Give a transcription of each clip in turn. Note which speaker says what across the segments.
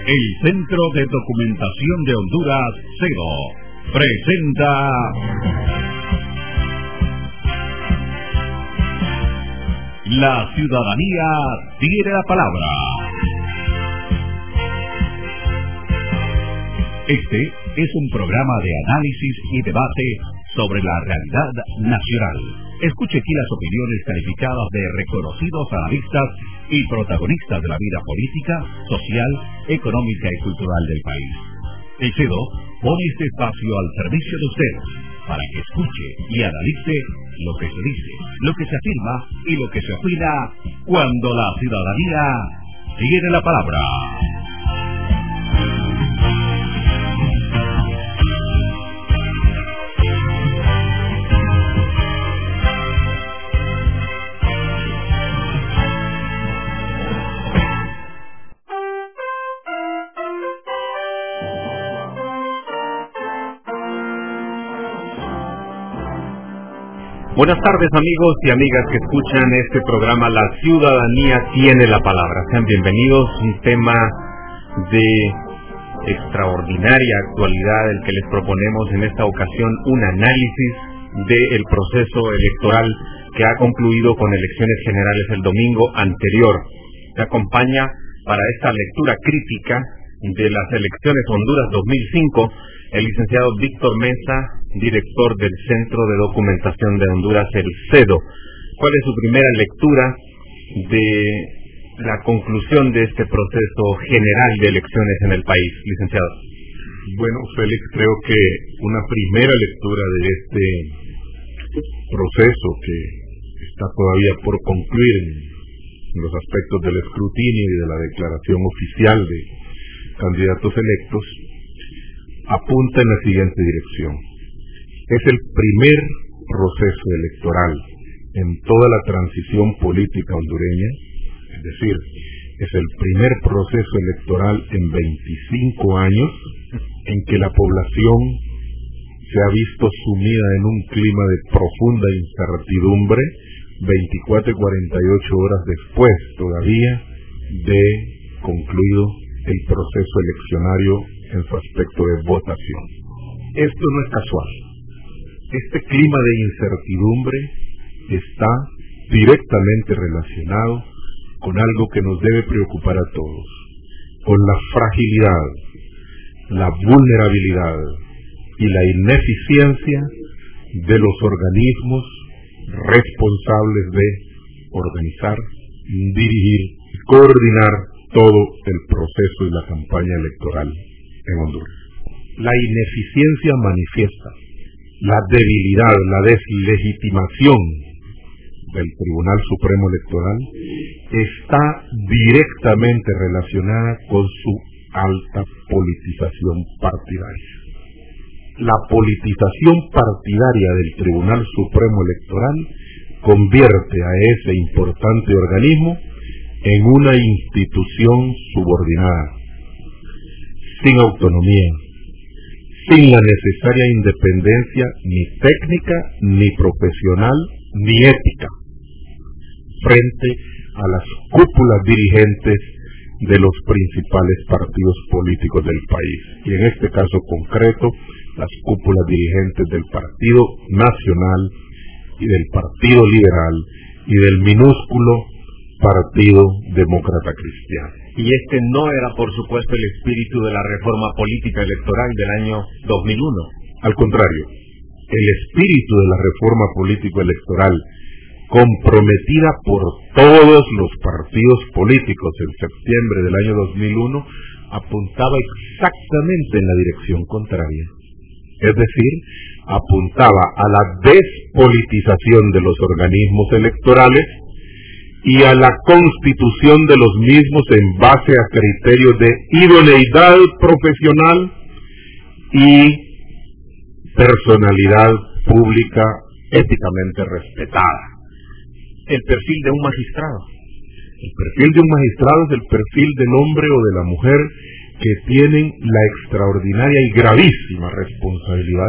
Speaker 1: El Centro de Documentación de Honduras, CEDO, presenta La Ciudadanía Tiene la Palabra. Este es un programa de análisis y debate sobre la realidad nacional. Escuche aquí las opiniones calificadas de reconocidos analistas y protagonistas de la vida política, social, económica y cultural del país. El CEDO pone este espacio al servicio de usted para que escuche y analice lo que se dice, lo que se afirma y lo que se opina cuando la ciudadanía tiene la palabra.
Speaker 2: Buenas tardes, amigos y amigas que escuchan este programa La Ciudadanía Tiene la Palabra. Sean bienvenidos, un tema de extraordinaria actualidad el que les proponemos en esta ocasión, un análisis del proceso electoral que ha concluido con elecciones generales el domingo anterior. Me acompaña para esta lectura crítica de las elecciones Honduras 2005 el licenciado Víctor Mesa, director del Centro de Documentación de Honduras, el CEDO. ¿Cuál es su primera lectura de la conclusión de este proceso general de elecciones en el país, licenciado?
Speaker 3: Bueno, Félix, creo que una primera lectura de este proceso que está todavía por concluir en los aspectos del escrutinio y de la declaración oficial de candidatos electos apunta en la siguiente dirección. Es el primer proceso electoral en toda la transición política hondureña, es decir, es el primer proceso electoral en 25 años en que la población se ha visto sumida en un clima de profunda incertidumbre 24 y 48 horas después todavía de concluido el proceso eleccionario en su aspecto de votación. Esto no es casual. Este clima de incertidumbre está directamente relacionado con algo que nos debe preocupar a todos, con la fragilidad, la vulnerabilidad y la ineficiencia de los organismos responsables de organizar, dirigir y coordinar todo el proceso y la campaña electoral en Honduras. La ineficiencia manifiesta, la debilidad, la deslegitimación del Tribunal Supremo Electoral está directamente relacionada con su alta politización partidaria. La politización partidaria del Tribunal Supremo Electoral convierte a ese importante organismo en una institución subordinada, sin autonomía, sin la necesaria independencia ni técnica, ni profesional, ni ética, frente a las cúpulas dirigentes de los principales partidos políticos del país, y en este caso concreto, las cúpulas dirigentes del Partido Nacional y del Partido Liberal y del minúsculo Partido Demócrata Cristiano.
Speaker 2: Y este no era, por supuesto, el espíritu de la reforma política electoral del año 2001.
Speaker 3: Al contrario, el espíritu de la reforma político-electoral, comprometida por todos los partidos políticos en septiembre del año 2001, apuntaba exactamente en la dirección contraria. Es decir, apuntaba a la despolitización de los organismos electorales y a la constitución de los mismos en base a criterios de idoneidad profesional y personalidad pública éticamente respetada.
Speaker 2: El perfil de un magistrado.
Speaker 3: El perfil de un magistrado es el perfil del hombre o de la mujer que tienen la extraordinaria y gravísima responsabilidad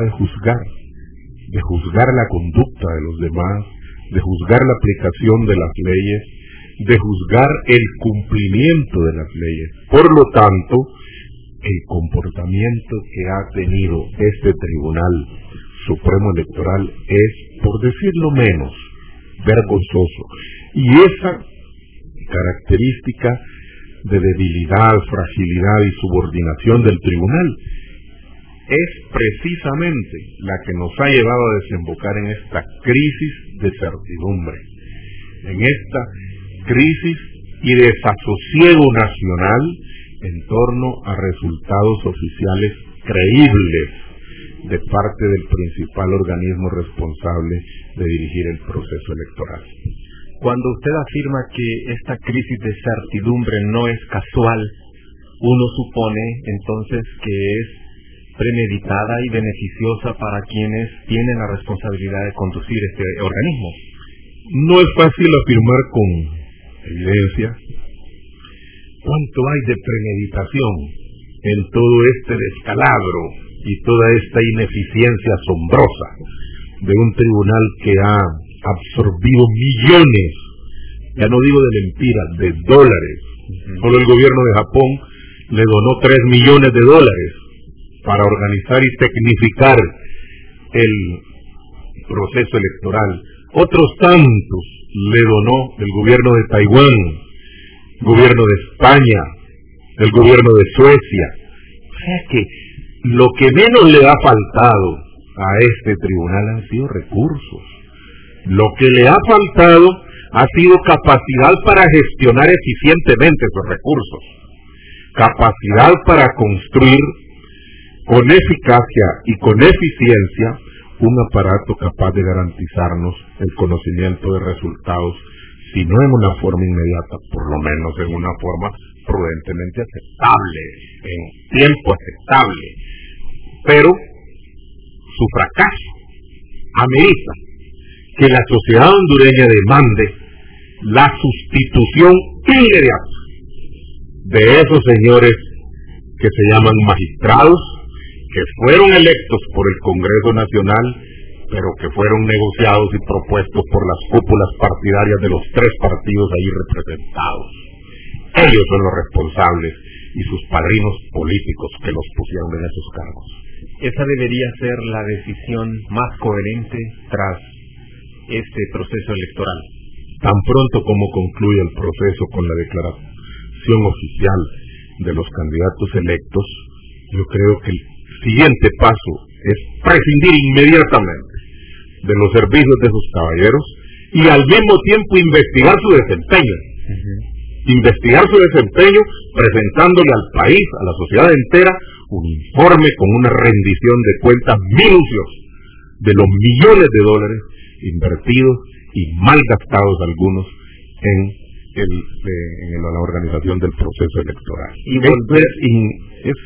Speaker 3: de juzgar la conducta de los demás, de juzgar la aplicación de las leyes, de juzgar el cumplimiento de las leyes. Por lo tanto, el comportamiento que ha tenido este Tribunal Supremo Electoral es, por decirlo menos, vergonzoso. Y esa característica de debilidad, fragilidad y subordinación del tribunal es precisamente la que nos ha llevado a desembocar en esta crisis de certidumbre, en esta crisis y desasosiego nacional en torno a resultados oficiales creíbles de parte del principal organismo responsable de dirigir el proceso electoral.
Speaker 2: Cuando usted afirma que esta crisis de certidumbre no es casual, uno supone entonces que es premeditada y beneficiosa para quienes tienen la responsabilidad de conducir este organismo.
Speaker 3: No es fácil afirmar con evidencia cuánto hay de premeditación en todo este descalabro y toda esta ineficiencia asombrosa de un tribunal que ha absorbido millones, ya no digo de lempiras, de dólares. Solo el gobierno de Japón le donó $3 millones para organizar y tecnificar el proceso electoral. Otros tantos le donó el gobierno de Taiwán, el gobierno de España, el gobierno de Suecia. O sea que lo que menos le ha faltado a este tribunal han sido recursos. Lo que le ha faltado ha sido capacidad para gestionar eficientemente esos recursos, capacidad para construir con eficacia y con eficiencia un aparato capaz de garantizarnos el conocimiento de resultados, si no en una forma inmediata, por lo menos en una forma prudentemente aceptable, en tiempo aceptable. Pero su fracaso amerita que la sociedad hondureña demande la sustitución inmediata de esos señores que se llaman magistrados, que fueron electos por el Congreso Nacional, pero que fueron negociados y propuestos por las cúpulas partidarias de los 3 partidos ahí representados. Ellos son los responsables y sus padrinos políticos que los pusieron en esos cargos.
Speaker 2: Esa debería ser la decisión más coherente tras este proceso electoral.
Speaker 3: Tan pronto como concluya el proceso con la declaración oficial de los candidatos electos, yo creo que el siguiente paso es prescindir inmediatamente de los servicios de esos caballeros y al mismo tiempo investigar su desempeño. Investigar su desempeño presentándole al país, a la sociedad entera, un informe con una rendición de cuentas minuciosa de los millones de dólares invertidos y mal gastados algunos en la organización del proceso electoral. Y es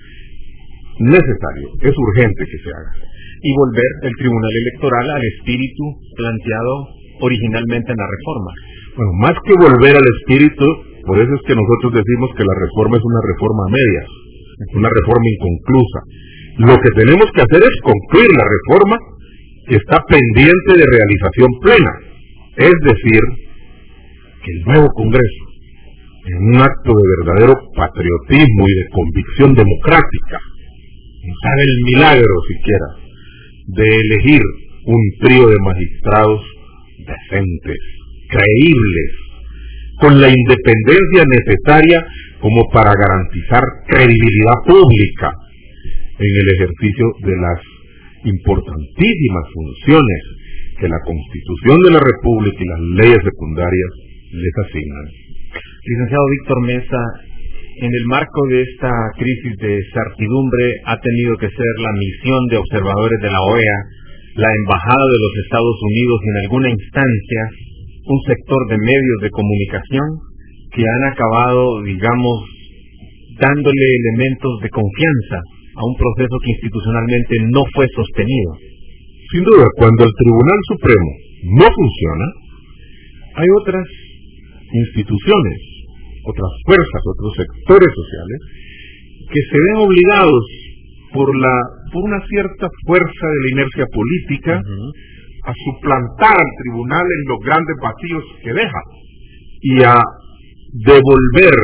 Speaker 3: necesario, es urgente que se haga.
Speaker 2: Y volver el Tribunal Electoral al espíritu planteado originalmente en la reforma.
Speaker 3: Bueno, más que volver al espíritu, por eso es que nosotros decimos que la reforma es una reforma a medias, una reforma inconclusa. Lo que tenemos que hacer es concluir la reforma que está pendiente de realización plena, es decir, que el nuevo Congreso, en un acto de verdadero patriotismo y de convicción democrática, nos haga el milagro siquiera de elegir un trío de magistrados decentes, creíbles, con la independencia necesaria como para garantizar credibilidad pública en el ejercicio de las importantísimas funciones que la Constitución de la República y las leyes secundarias les asignan.
Speaker 2: Licenciado Víctor Mesa, en el marco de esta crisis de certidumbre ha tenido que ser la misión de observadores de la OEA, la Embajada de los Estados Unidos y en alguna instancia un sector de medios de comunicación que han acabado, digamos, dándole elementos de confianza a un proceso que institucionalmente no fue sostenido.
Speaker 3: Sin duda, cuando el Tribunal Supremo no funciona, hay otras instituciones, otras fuerzas, otros sectores sociales que se ven obligados por una cierta fuerza de la inercia política a suplantar al tribunal en los grandes vacíos que deja y a devolver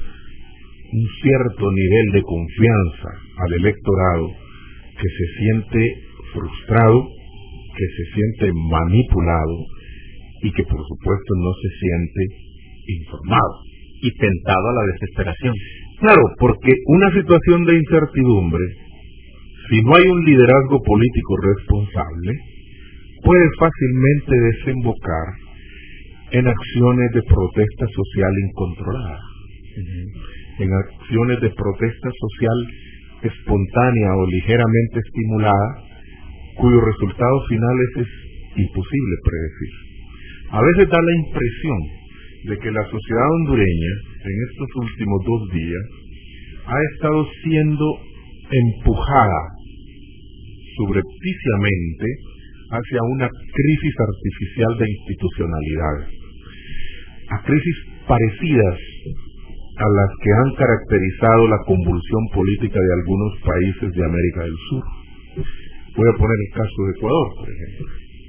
Speaker 3: un cierto nivel de confianza al electorado que se siente frustrado, que se siente manipulado y que por supuesto no se siente informado
Speaker 2: y tentado a la desesperación.
Speaker 3: Claro, porque una situación de incertidumbre, si no hay un liderazgo político responsable, puede fácilmente desembocar en acciones de protesta social incontrolada, en acciones de protesta social espontánea o ligeramente estimulada, cuyos resultados finales es imposible predecir. A veces da la impresión de que la sociedad hondureña en estos últimos 2 días ha estado siendo empujada subrepticiamente hacia una crisis artificial de institucionalidad, a crisis parecidas a las que han caracterizado la convulsión política de algunos países de América del Sur. Voy a poner el caso de Ecuador, por ejemplo.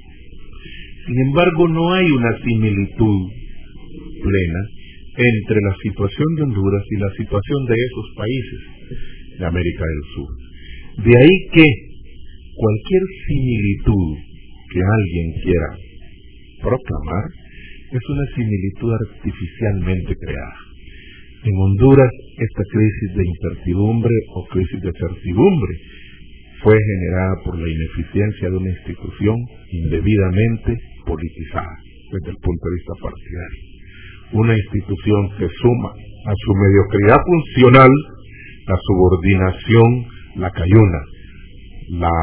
Speaker 3: Sin embargo, no hay una similitud plena entre la situación de Honduras y la situación de esos países de América del Sur. De ahí que cualquier similitud que alguien quiera proclamar es una similitud artificialmente creada. En Honduras, esta crisis de incertidumbre o crisis de certidumbre fue generada por la ineficiencia de una institución indebidamente politizada desde el punto de vista partidario. Una institución que suma a su mediocridad funcional la subordinación, la cayuna, la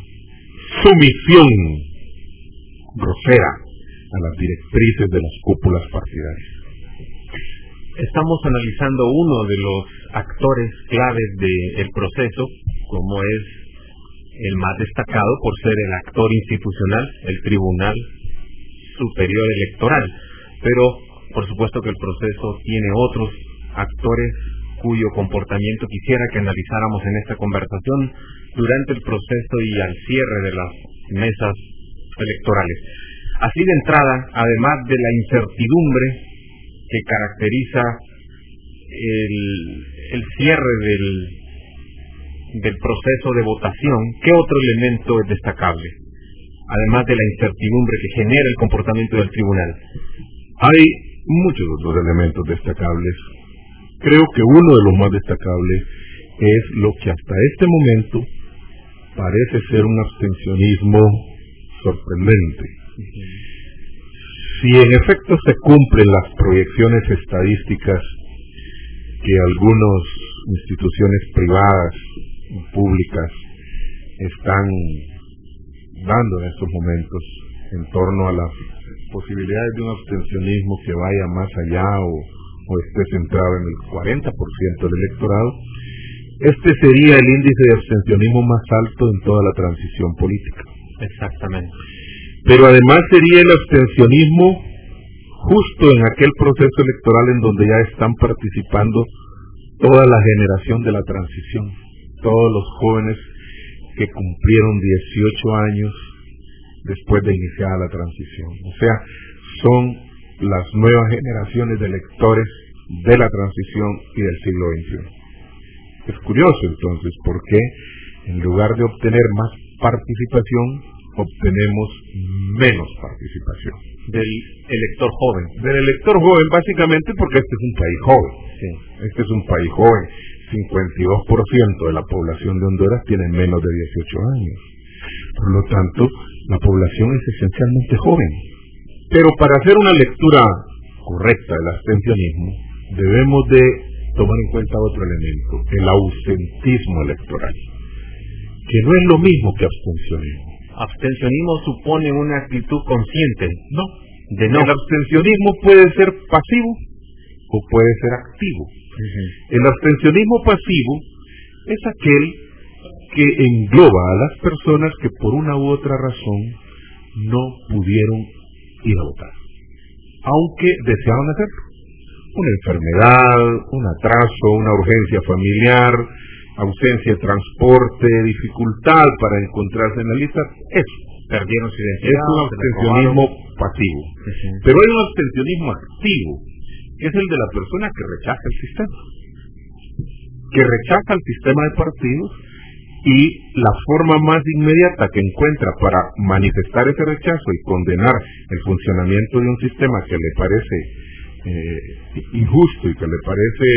Speaker 3: sumisión grosera a las directrices de las cúpulas partidarias.
Speaker 2: Estamos analizando uno de los actores claves del proceso, como es el más destacado por ser el actor institucional, el Tribunal Superior Electoral. Pero, por supuesto que el proceso tiene otros actores cuyo comportamiento quisiera que analizáramos en esta conversación durante el proceso y al cierre de las mesas electorales. Así de entrada, además de la incertidumbre que caracteriza el cierre del proceso de votación, ¿qué otro elemento es destacable? Además de la incertidumbre que genera el comportamiento del tribunal.
Speaker 3: Hay muchos otros elementos destacables. Creo que uno de los más destacables es lo que hasta este momento parece ser un abstencionismo sorprendente. Si en efecto se cumplen las proyecciones estadísticas que algunas instituciones privadas y públicas están dando en estos momentos en torno a las posibilidades de un abstencionismo que vaya más allá o esté centrado en el 40% del electorado, este sería el índice de abstencionismo más alto en toda la transición política.
Speaker 2: Exactamente.
Speaker 3: Pero además sería el abstencionismo justo en aquel proceso electoral en donde ya están participando toda la generación de la transición, todos los jóvenes que cumplieron 18 años después de iniciada la transición. O sea, son las nuevas generaciones de electores de la transición y del siglo XXI. Es curioso entonces porque en lugar de obtener más participación, obtenemos menos participación.
Speaker 2: Del elector joven.
Speaker 3: Del elector joven, básicamente porque este es un país joven.
Speaker 2: Sí.
Speaker 3: Este es un país joven. 52% de la población de Honduras tiene menos de 18 años. Por lo tanto, la población es esencialmente joven. Pero para hacer una lectura correcta del abstencionismo, debemos de tomar en cuenta otro elemento, el ausentismo electoral, que no es lo mismo que abstencionismo.
Speaker 2: Abstencionismo supone una actitud consciente.
Speaker 3: No.
Speaker 2: No.
Speaker 3: El abstencionismo puede ser pasivo o puede ser activo. El abstencionismo pasivo es aquel que engloba a las personas que por una u otra razón no pudieron ir a votar, aunque deseaban hacerlo. Una enfermedad, un atraso, una urgencia familiar, ausencia de transporte, dificultad para encontrarse en la lista, eso.
Speaker 2: Perdieron su identidad.
Speaker 3: Es un abstencionismo pasivo. Pero hay un abstencionismo activo, que es el de la persona que rechaza el sistema, que rechaza el sistema de partidos, y la forma más inmediata que encuentra para manifestar ese rechazo y condenar el funcionamiento de un sistema que le parece injusto y que le parece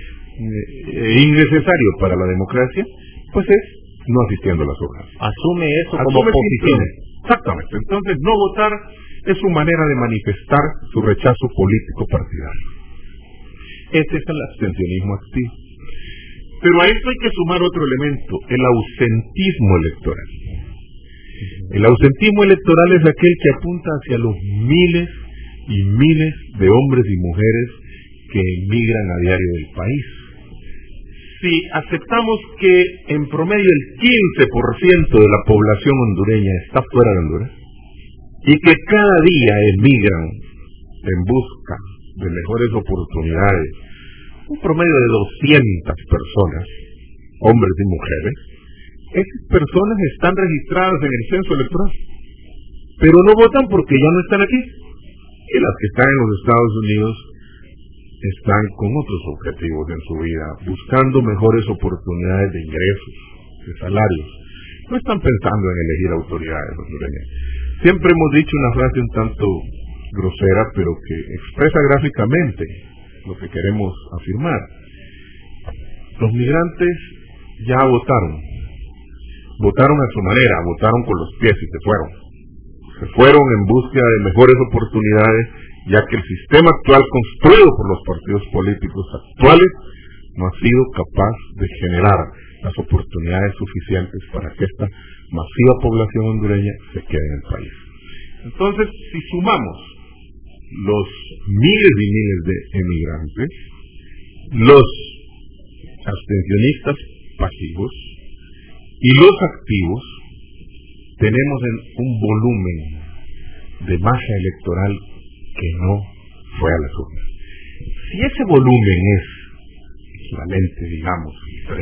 Speaker 3: innecesario para la democracia, pues es no asistiendo a las urnas.
Speaker 2: Asume eso como posición.
Speaker 3: Exactamente. Entonces, no votar es su manera de manifestar su rechazo político partidario. Este es el abstencionismo activo. Pero a esto hay que sumar otro elemento, el ausentismo electoral. El ausentismo electoral es aquel que apunta hacia los miles y miles de hombres y mujeres que emigran a diario del país. Si aceptamos que en promedio el 15% de la población hondureña está fuera de Honduras y que cada día emigran en busca de mejores oportunidades, un promedio de 200 personas, hombres y mujeres, esas personas están registradas en el censo electoral, pero no votan porque ya no están aquí. Y las que están en los Estados Unidos están con otros objetivos en su vida, buscando mejores oportunidades de ingresos, de salarios. No están pensando en elegir autoridades hondureñas. Siempre hemos dicho una frase un tanto grosera, pero que expresa gráficamente lo que queremos afirmar. Los migrantes ya votaron a su manera, votaron con los pies y se fueron en búsqueda de mejores oportunidades, ya que el sistema actual construido por los partidos políticos actuales no ha sido capaz de generar las oportunidades suficientes para que esta masiva población hondureña se quede en el país. Entonces, si sumamos los miles y miles de emigrantes, los abstencionistas pasivos y los activos, tenemos un volumen de masa electoral que no fue a las urnas. Si ese volumen es equivalente, digamos,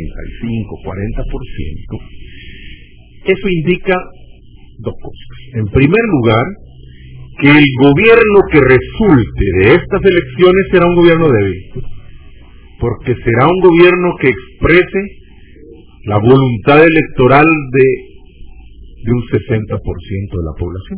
Speaker 3: 35-40%, eso indica dos cosas. En primer lugar, que el gobierno que resulte de estas elecciones será un gobierno débil, porque será un gobierno que exprese la voluntad electoral de un 60% de la población,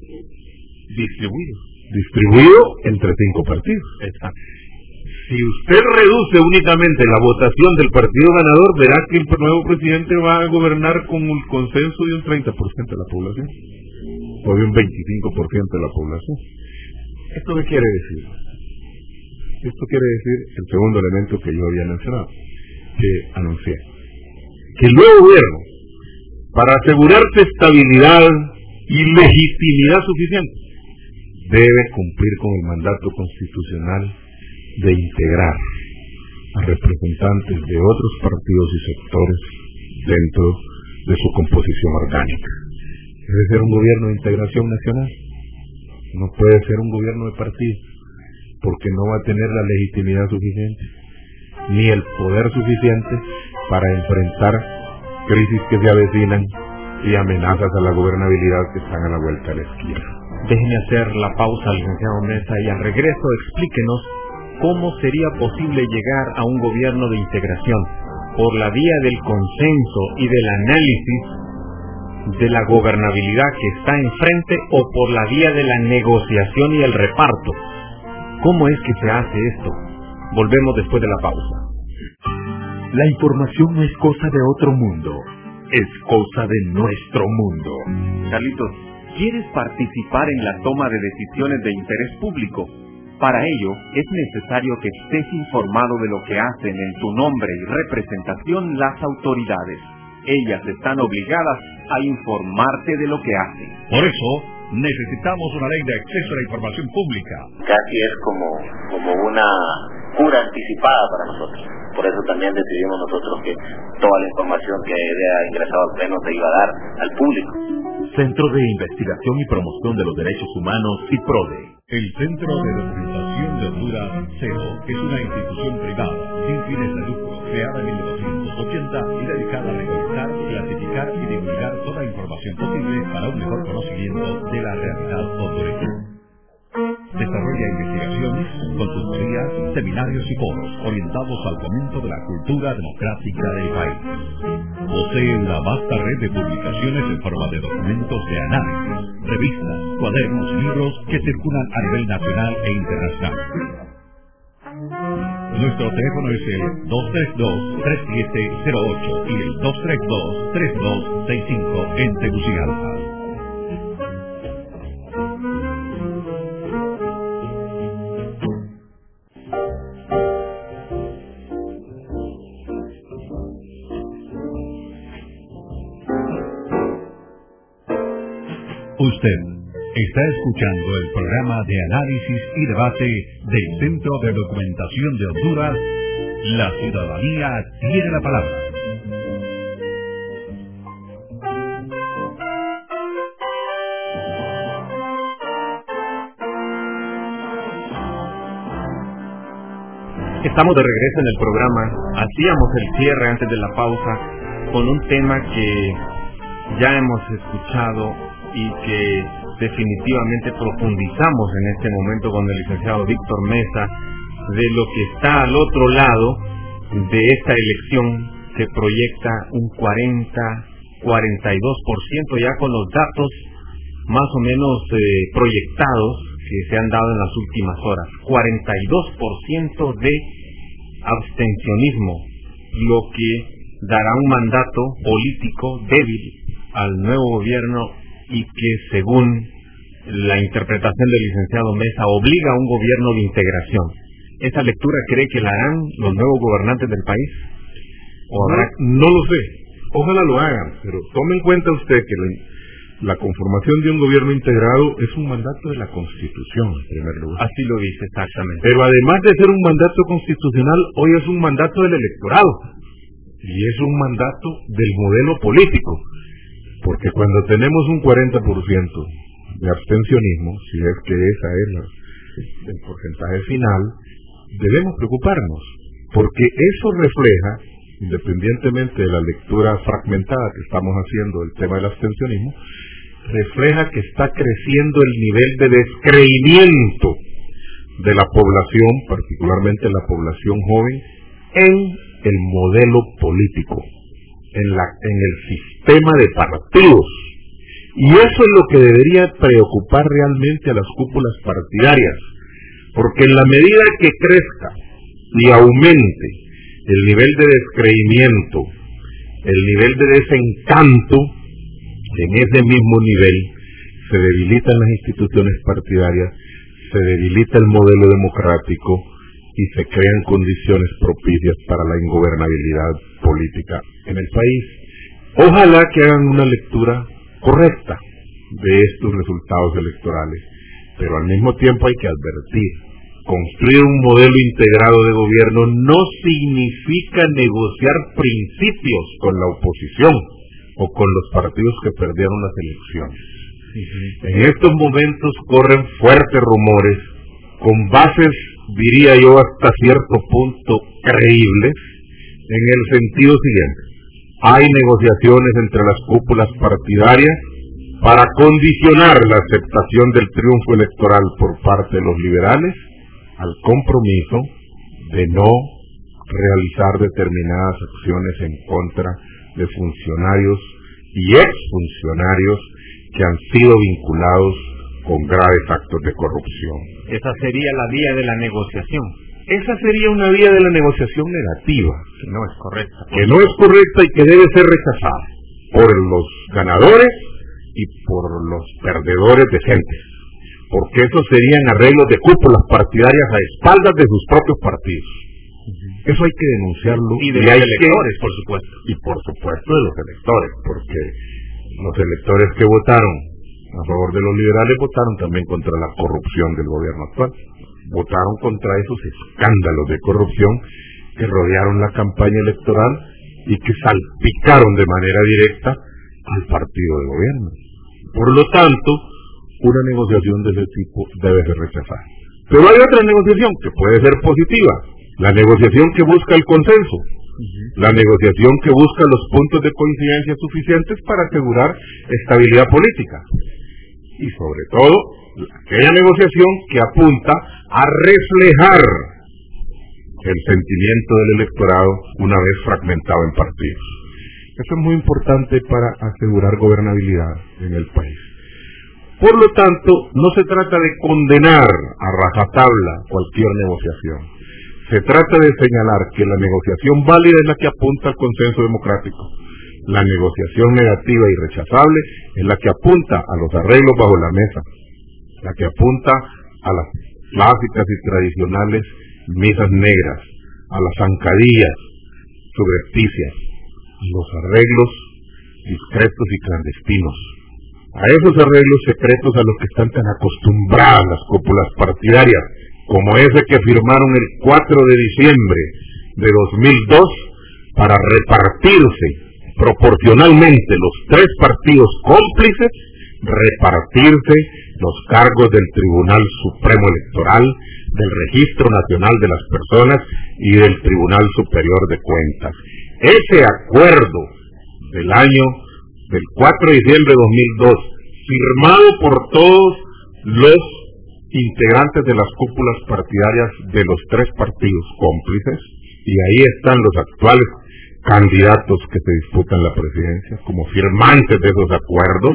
Speaker 3: distribuido entre 5 partidos.
Speaker 2: Exacto.
Speaker 3: Si usted reduce únicamente la votación del partido ganador, verá que el nuevo presidente va a gobernar con el consenso de un 30% de la población, o de un 25% de la población. ¿Esto qué quiere decir? Esto quiere decir el segundo elemento que yo había mencionado, que anuncié, que el nuevo gobierno, para asegurarse estabilidad y legitimidad suficiente, debe cumplir con el mandato constitucional de integrar a representantes de otros partidos y sectores dentro de su composición orgánica. Debe ser un gobierno de integración nacional, no puede ser un gobierno de partidos, porque no va a tener la legitimidad suficiente ni el poder suficiente para enfrentar crisis que se avecinan y amenazas a la gobernabilidad que están a la vuelta de la esquina.
Speaker 2: Déjeme hacer la pausa, licenciado Mesa, y al regreso explíquenos cómo sería posible llegar a un gobierno de integración por la vía del consenso y del análisis de la gobernabilidad que está enfrente o por la vía de la negociación y el reparto. ¿Cómo es que se hace esto? Volvemos después de la pausa.
Speaker 1: La información no es cosa de otro mundo, es cosa de nuestro mundo.
Speaker 4: Carlitos, ¿quieres participar en la toma de decisiones de interés público? Para ello, es necesario que estés informado de lo que hacen en tu nombre y representación las autoridades. Ellas están obligadas a informarte de lo que hacen.
Speaker 1: Por eso, necesitamos una ley de acceso a la información pública.
Speaker 5: Casi es como una cura anticipada para nosotros. Por eso también decidimos nosotros que toda la información que haya ingresado al Pleno se iba a dar al público.
Speaker 1: Centro de Investigación y Promoción de los Derechos Humanos y PRODE. El Centro de Documentación de Honduras, CEDO, es una institución privada sin fines de lucro, creada en 1980 y dedicada a recolectar, clasificar y divulgar toda información posible para un mejor conocimiento de la realidad hondureña. Desarrolla investigaciones, consultorías, seminarios y foros orientados al fomento de la cultura democrática del país. Posee una vasta red de publicaciones en forma de documentos de análisis, revistas, cuadernos, libros que circulan a nivel nacional e internacional. Nuestro teléfono es el 232-3708 y el 232-3265 en Tegucigalpa. Usted está escuchando el programa de análisis y debate del Centro de Documentación de Honduras. La ciudadanía tiene la palabra.
Speaker 2: Estamos de regreso en el programa. Hacíamos el cierre antes de la pausa con un tema que ya hemos escuchado y que definitivamente profundizamos en este momento con el licenciado Víctor Mesa, de lo que está al otro lado de esta elección que proyecta un 42% ya con los datos más o menos proyectados que se han dado en las últimas horas. 42% de abstencionismo, lo que dará un mandato político débil al nuevo gobierno y que, según la interpretación del licenciado Mesa, obliga a un gobierno de integración. ¿Esa lectura cree que la harán los nuevos gobernantes del país? ¿O habrá?
Speaker 3: No lo sé. Ojalá lo hagan, pero tome en cuenta usted que la conformación de un gobierno integrado es un mandato de la Constitución, en primer lugar.
Speaker 2: Así lo dice, exactamente.
Speaker 3: Pero además de ser un mandato constitucional, hoy es un mandato del electorado. Y es un mandato del modelo político. Porque cuando tenemos un 40% de abstencionismo, si es que esa es el porcentaje final, debemos preocuparnos, porque eso refleja, independientemente de la lectura fragmentada que estamos haciendo del tema del abstencionismo, refleja que está creciendo el nivel de descreimiento de la población, particularmente la población joven, en el modelo político, en el sistema de partidos. Y eso es lo que debería preocupar realmente a las cúpulas partidarias, porque en la medida que crezca y aumente el nivel de descreimiento, el nivel de desencanto, en ese mismo nivel se debilitan las instituciones partidarias, se debilita el modelo democrático y se crean condiciones propicias para la ingobernabilidad política en el país. Ojalá que hagan una lectura correcta de estos resultados electorales, pero al mismo tiempo hay que advertir: construir un modelo integrado de gobierno no significa negociar principios con la oposición o con los partidos que perdieron las elecciones. En estos momentos corren fuertes rumores con bases, diría yo, hasta cierto punto creíbles, en el sentido siguiente: hay negociaciones entre las cúpulas partidarias para condicionar la aceptación del triunfo electoral por parte de los liberales al compromiso de no realizar determinadas acciones en contra de funcionarios y exfuncionarios que han sido vinculados con graves actos de corrupción.
Speaker 2: Esa sería la vía de la negociación.
Speaker 3: Esa sería una vía de la negociación negativa,
Speaker 2: que no es correcta.
Speaker 3: Que no es correcta y que debe ser rechazada por los ganadores y por los perdedores decentes, porque esos serían arreglos de cúpulas partidarias a espaldas de sus propios partidos. Eso hay que denunciarlo.
Speaker 2: Y de los electores, por supuesto.
Speaker 3: Y por supuesto de los electores, porque los electores que votaron a favor de los liberales votaron también contra la corrupción del gobierno actual. Votaron contra esos escándalos de corrupción que rodearon la campaña electoral y que salpicaron de manera directa al partido de gobierno. Por lo tanto, una negociación de ese tipo debe ser rechazada. Pero hay otra negociación que puede ser positiva: la negociación que busca el consenso, la negociación que busca los puntos de coincidencia suficientes para asegurar estabilidad política. y sobre todo aquella negociación que apunta a reflejar el sentimiento del electorado una vez fragmentado en partidos. Eso es muy importante para asegurar gobernabilidad en el país. Por lo tanto, no se trata de condenar a rajatabla cualquier negociación. Se trata de señalar que la negociación válida es la que apunta al consenso democrático. La negociación negativa y rechazable es la que apunta a los arreglos bajo la mesa, la que apunta a las clásicas y tradicionales misas negras, a las zancadillas subrepticias, a los arreglos discretos y clandestinos, a esos arreglos secretos a los que están tan acostumbradas las cúpulas partidarias, como ese que firmaron el 4 de diciembre de 2002 para repartirse proporcionalmente los tres partidos cómplices, repartirse los cargos del Tribunal Supremo Electoral, del Registro Nacional de las Personas y del Tribunal Superior de Cuentas. Ese acuerdo del 4 de diciembre de 2002, firmado por todos los integrantes de las cúpulas partidarias de los tres partidos cómplices, y ahí están los actuales candidatos que se disputan la presidencia como firmantes de esos acuerdos.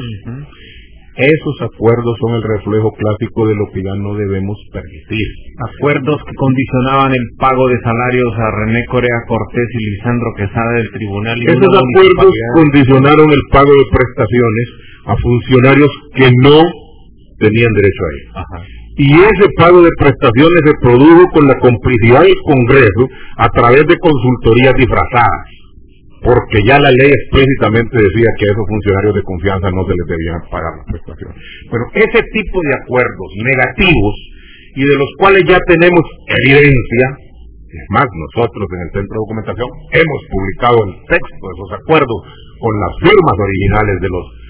Speaker 3: Esos acuerdos son el reflejo clásico de lo que ya no debemos permitir.
Speaker 2: Acuerdos que condicionaban el pago de salarios a René Correa Cortés y Lisandro Quesada del Tribunal.
Speaker 3: Esos acuerdos condicionaron el pago de prestaciones a funcionarios que no tenían derecho a ello. Y ese pago de prestaciones se produjo con la complicidad del Congreso a través de consultorías disfrazadas, porque ya la ley explícitamente decía que a esos funcionarios de confianza no se les debían pagar las prestaciones. Bueno, ese tipo de acuerdos negativos y de los cuales ya tenemos evidencia, es más, nosotros en el Centro de Documentación hemos publicado el texto de esos acuerdos con las firmas originales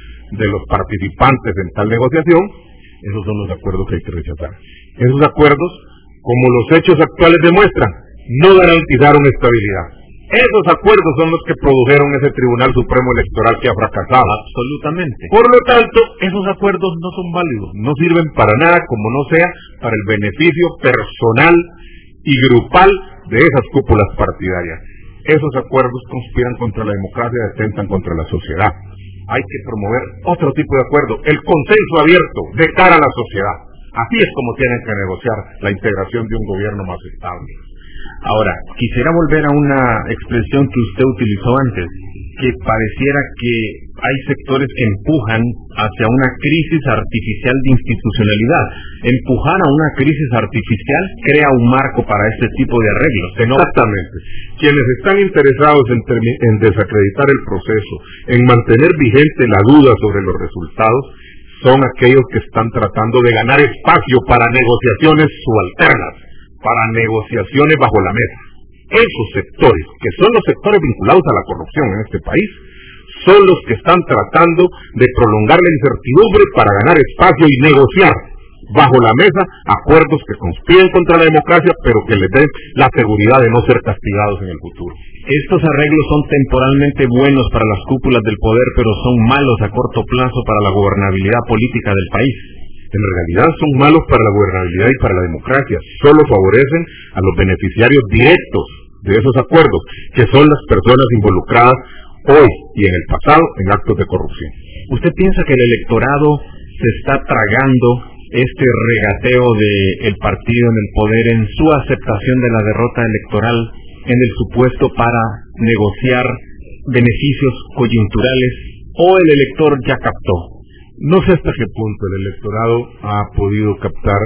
Speaker 3: de los participantes en tal negociación. Esos son los acuerdos que hay que rechazar. Esos acuerdos, como los hechos actuales demuestran, no garantizaron estabilidad. Esos acuerdos son los que produjeron ese Tribunal Supremo Electoral que ha fracasado.
Speaker 2: Absolutamente.
Speaker 3: Por lo tanto, esos acuerdos no son válidos, no sirven para nada, como no sea para el beneficio personal y grupal de esas cúpulas partidarias. Esos acuerdos conspiran contra la democracia y atentan contra la sociedad. Hay que promover otro tipo de acuerdo, el consenso abierto de cara a la sociedad. Así es como tienen que negociar la integración de un gobierno más estable.
Speaker 2: Ahora, quisiera volver a una expresión que usted utilizó antes, que pareciera que hay sectores que empujan hacia una crisis artificial de institucionalidad. Empujar a una crisis artificial crea un marco para este tipo de arreglos.
Speaker 3: Exactamente. Quienes están interesados en desacreditar el proceso, en mantener vigente la duda sobre los resultados, son aquellos que están tratando de ganar espacio para negociaciones subalternas, para negociaciones bajo la mesa. Esos sectores, que son los sectores vinculados a la corrupción en este país, son los que están tratando de prolongar la incertidumbre para ganar espacio y negociar bajo la mesa acuerdos que conspiren contra la democracia, pero que les den la seguridad de no ser castigados en el futuro.
Speaker 2: Estos arreglos son temporalmente buenos para las cúpulas del poder, pero son malos a corto plazo para la gobernabilidad política del país.
Speaker 3: En realidad son malos para la gobernabilidad y para la democracia. Solo favorecen a los beneficiarios directos de esos acuerdos, que son las personas involucradas hoy y en el pasado en actos de corrupción.
Speaker 2: ¿Usted piensa que el electorado se está tragando este regateo del partido en el poder en su aceptación de la derrota electoral, en el supuesto para negociar beneficios coyunturales, o el elector ya captó?
Speaker 3: No sé hasta qué punto el electorado ha podido captar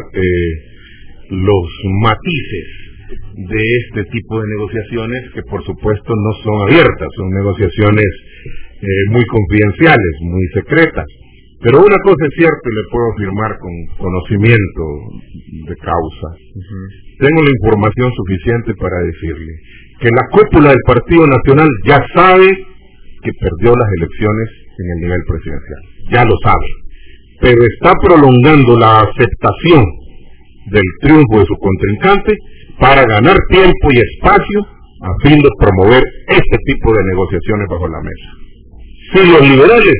Speaker 3: los matices de este tipo de negociaciones, que por supuesto no son abiertas, son negociaciones muy confidenciales, muy secretas. Pero una cosa es cierta y le puedo afirmar con conocimiento de causa. Tengo la información suficiente para decirle que la cúpula del Partido Nacional ya sabe que perdió las elecciones en el nivel presidencial. Ya lo sabe, pero está prolongando la aceptación del triunfo de su contrincante para ganar tiempo y espacio a fin de promover este tipo de negociaciones bajo la mesa. Si los liberales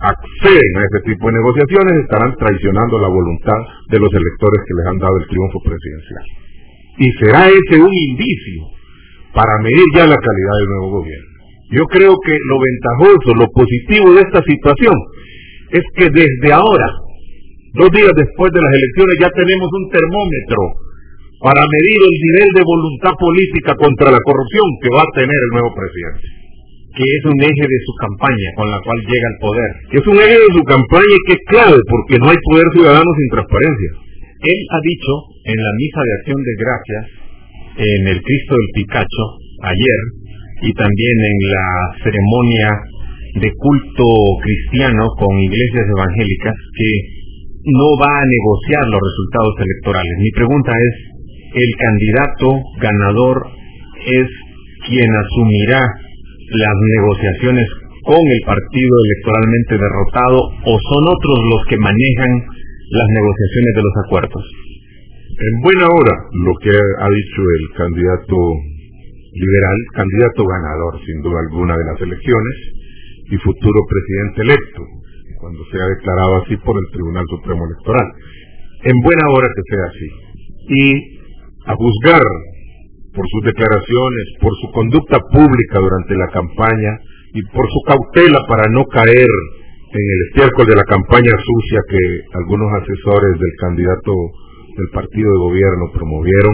Speaker 3: acceden a ese tipo de negociaciones estarán traicionando la voluntad de los electores que les han dado el triunfo presidencial. Y será ese un indicio para medir ya la calidad del nuevo gobierno. Yo creo que lo ventajoso, lo positivo de esta situación es que desde ahora, 2 días después de las elecciones, ya tenemos un termómetro para medir el nivel de voluntad política contra la corrupción que va a tener el nuevo presidente.
Speaker 2: Que es un eje de su campaña con la cual llega al poder.
Speaker 3: Que es un eje de su campaña y que es clave porque no hay poder ciudadano sin transparencia.
Speaker 2: Él ha dicho en la misa de acción de gracias, en el Cristo del Picacho, ayer, y también en la ceremonia de culto cristiano con iglesias evangélicas, que no va a negociar los resultados electorales. Mi pregunta es, ¿el candidato ganador es quien asumirá las negociaciones con el partido electoralmente derrotado o son otros los que manejan las negociaciones de los acuerdos?
Speaker 3: En buena hora lo que ha dicho el candidato liberal, candidato ganador sin duda alguna de las elecciones y futuro presidente electo, cuando sea declarado así por el Tribunal Supremo Electoral. En buena hora que sea así. Y a juzgar por sus declaraciones, por su conducta pública durante la campaña y por su cautela para no caer en el estiércol de la campaña sucia que algunos asesores del candidato del partido de gobierno promovieron,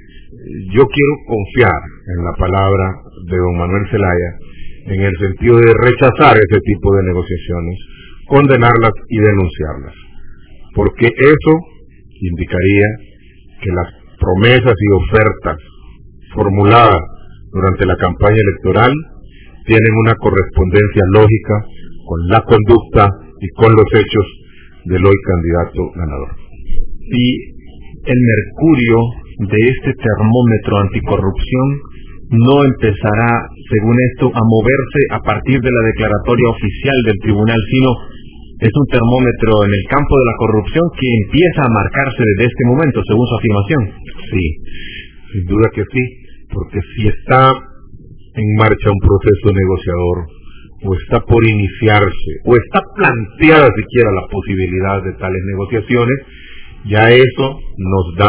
Speaker 3: yo quiero confiar en la palabra de don Manuel Zelaya en el sentido de rechazar ese tipo de negociaciones, condenarlas y denunciarlas, porque eso indicaría que las promesas y ofertas formuladas durante la campaña electoral tienen una correspondencia lógica con la conducta y con los hechos del hoy candidato ganador.
Speaker 2: Y el mercurio de este termómetro anticorrupción no empezará, según esto, a moverse a partir de la declaratoria oficial del tribunal, sino es un termómetro en el campo de la corrupción que empieza a marcarse desde este momento, según su afirmación.
Speaker 3: Sí, sin duda que sí, porque si está en marcha un proceso negociador, o está por iniciarse, o está planteada siquiera la posibilidad de tales negociaciones, ya eso nos da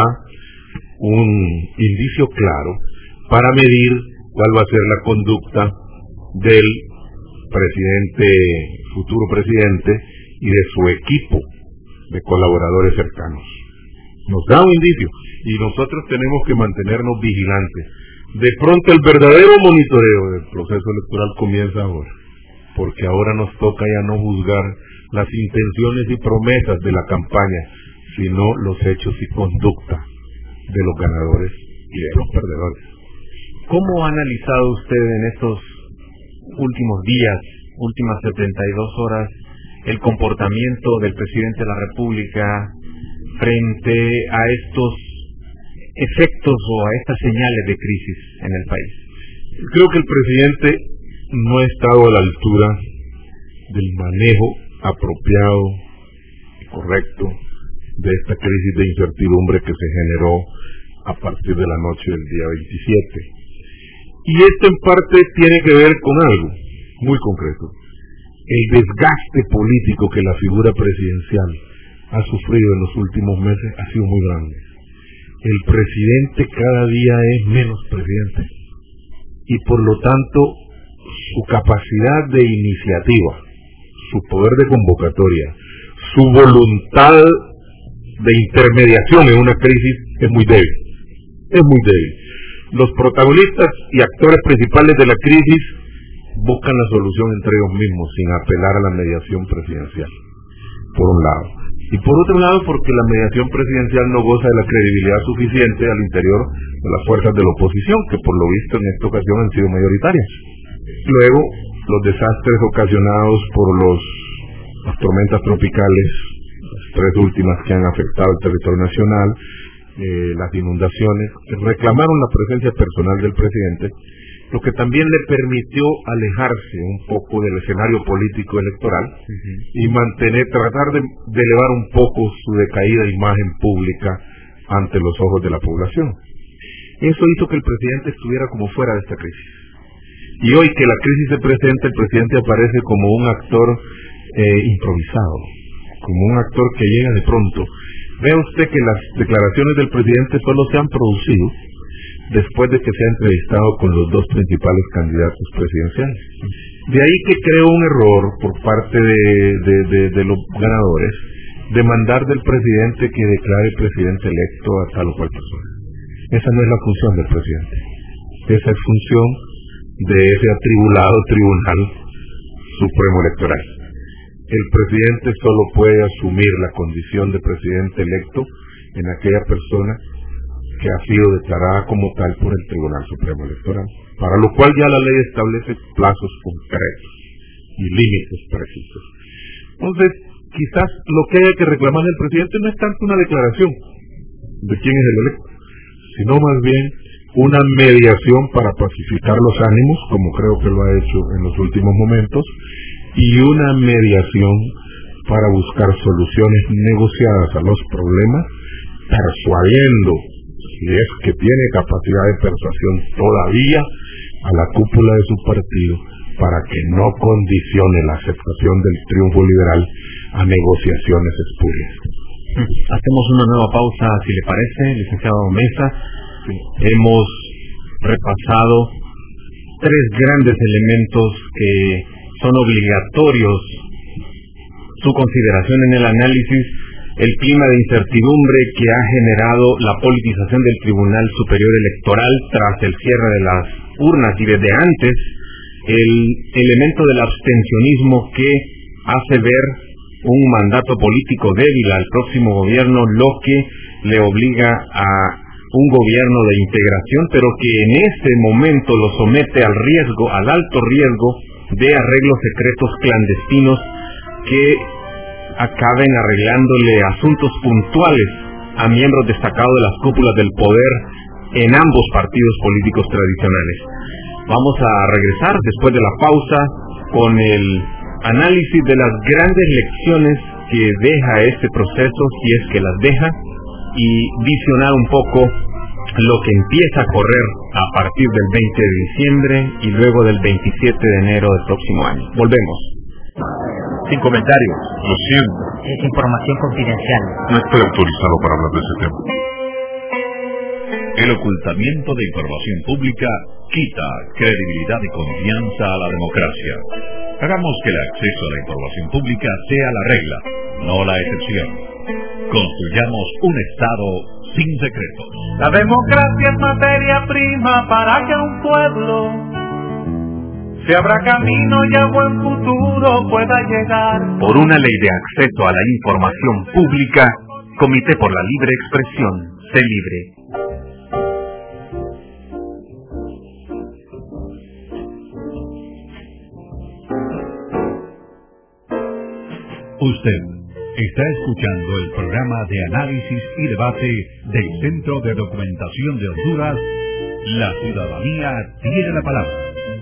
Speaker 3: un indicio claro para medir cuál va a ser la conducta del presidente, futuro presidente, y de su equipo de colaboradores cercanos. Nos da un indicio, y nosotros tenemos que mantenernos vigilantes. De pronto el verdadero monitoreo del proceso electoral comienza ahora, porque ahora nos toca ya no juzgar las intenciones y promesas de la campaña, sino los hechos y conducta de los ganadores y de los perdedores.
Speaker 2: ¿Cómo ha analizado usted en estos últimos días, últimas 72 horas, el comportamiento del presidente de la República frente a estos efectos o a estas señales de crisis en el país?
Speaker 3: Creo que el presidente no ha estado a la altura del manejo apropiado y correcto de esta crisis de incertidumbre que se generó a partir de la noche del día 27. Y esto en parte tiene que ver con algo muy concreto. El desgaste político que la figura presidencial ha sufrido en los últimos meses ha sido muy grande. El presidente cada día es menos presidente y por lo tanto su capacidad de iniciativa, su poder de convocatoria, su voluntad de intermediación en una crisis es muy débil. Es muy débil. Los protagonistas y actores principales de la crisis buscan la solución entre ellos mismos sin apelar a la mediación presidencial, por un lado. Y por otro lado, porque la mediación presidencial no goza de la credibilidad suficiente al interior de las fuerzas de la oposición, que por lo visto en esta ocasión han sido mayoritarias. Luego, los desastres ocasionados por las tormentas tropicales, las 3 últimas que han afectado el territorio nacional, las inundaciones, que reclamaron la presencia personal del presidente, lo que también le permitió alejarse un poco del escenario político electoral y tratar de elevar un poco su decaída imagen pública ante los ojos de la población. Eso hizo que el presidente estuviera como fuera de esta crisis. Y hoy que la crisis se presenta, el presidente aparece como un actor improvisado, como un actor que llega de pronto. Vea usted que las declaraciones del presidente solo se han producido después de que se ha entrevistado con los dos principales candidatos presidenciales. De ahí que creo un error por parte de los ganadores demandar del presidente que declare presidente electo a tal o cual persona. Esa no es la función del presidente. Esa es función de ese atribulado Tribunal Supremo Electoral. El presidente solo puede asumir la condición de presidente electo en aquella persona que ha sido declarada como tal por el Tribunal Supremo Electoral, para lo cual ya la ley establece plazos concretos y límites precisos. Entonces, quizás lo que haya que reclamar del presidente no es tanto una declaración de quién es el electo, sino más bien una mediación para pacificar los ánimos, como creo que lo ha hecho en los últimos momentos, y una mediación para buscar soluciones negociadas a los problemas, persuadiendo, si es que tiene capacidad de persuasión todavía, a la cúpula de su partido, para que no condicione la aceptación del triunfo liberal a negociaciones espurias.
Speaker 2: Hacemos una nueva pausa, si le parece, licenciado Mesa. Hemos repasado tres grandes elementos que son obligatorios su consideración en el análisis: el clima de incertidumbre que ha generado la politización del Tribunal Superior Electoral tras el cierre de las urnas y desde antes, el elemento del abstencionismo que hace ver un mandato político débil al próximo gobierno, lo que le obliga a un gobierno de integración, pero que en este momento lo somete al riesgo, al alto riesgo de arreglos secretos clandestinos que acaben arreglándole asuntos puntuales a miembros destacados de las cúpulas del poder en ambos partidos políticos tradicionales. Vamos a regresar después de la pausa con el análisis de las grandes lecciones que deja este proceso, si es que las deja, y visionar un poco lo que empieza a correr a partir del 20 de diciembre y luego del 27 de enero del próximo año. Volvemos. Sin comentarios.
Speaker 3: Lo siento.
Speaker 6: Es información confidencial.
Speaker 3: No estoy autorizado para hablar de ese tema.
Speaker 1: El ocultamiento de información pública quita credibilidad y confianza a la democracia. Hagamos que el acceso a la información pública sea la regla, no la excepción. Construyamos un Estado sin secretos.
Speaker 7: La democracia es materia prima para que un pueblo se abra camino y a buen futuro pueda llegar.
Speaker 4: Por una ley de acceso a la información pública, Comité por la Libre Expresión, sé libre.
Speaker 1: Usted está escuchando el programa de análisis y debate del Centro de Documentación de Honduras. La ciudadanía tiene la palabra.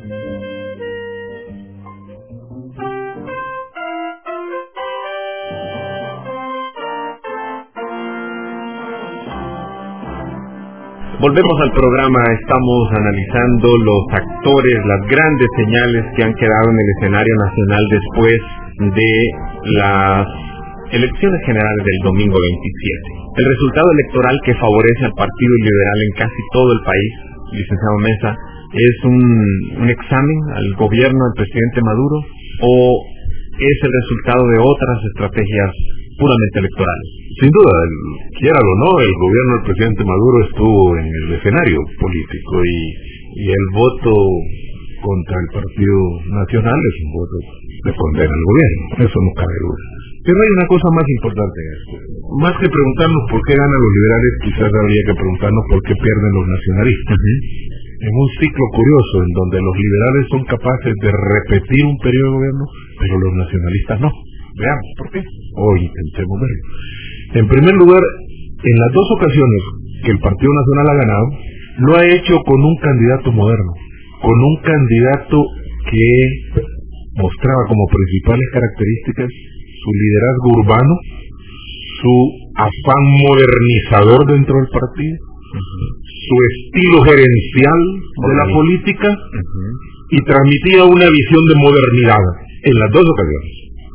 Speaker 2: Volvemos al programa. Estamos analizando los actores, las grandes señales que han quedado en el escenario nacional después de las elecciones generales del domingo 27. El resultado electoral que favorece al Partido Liberal en casi todo el país, licenciado Mesa, ¿es un examen al gobierno del presidente Maduro o es el resultado de otras estrategias puramente electorales?
Speaker 3: Sin duda, quiéralo o no, el gobierno del presidente Maduro estuvo en el escenario político y el voto contra el Partido Nacional es un voto de condena al gobierno, eso no cabe duda. Pero hay una cosa más importante en esto. Más que preguntarnos por qué ganan los liberales, quizás habría que preguntarnos por qué pierden los nacionalistas. En un ciclo curioso en donde los liberales son capaces de repetir un periodo de gobierno, pero los nacionalistas no. Veamos por qué, o intentemos verlo. En primer lugar, en las dos ocasiones que el Partido Nacional ha ganado, lo ha hecho con un candidato moderno, con un candidato que mostraba como principales características su liderazgo urbano, su afán modernizador dentro del partido, su estilo gerencial de la política, y transmitía una visión de modernidad en las dos ocasiones.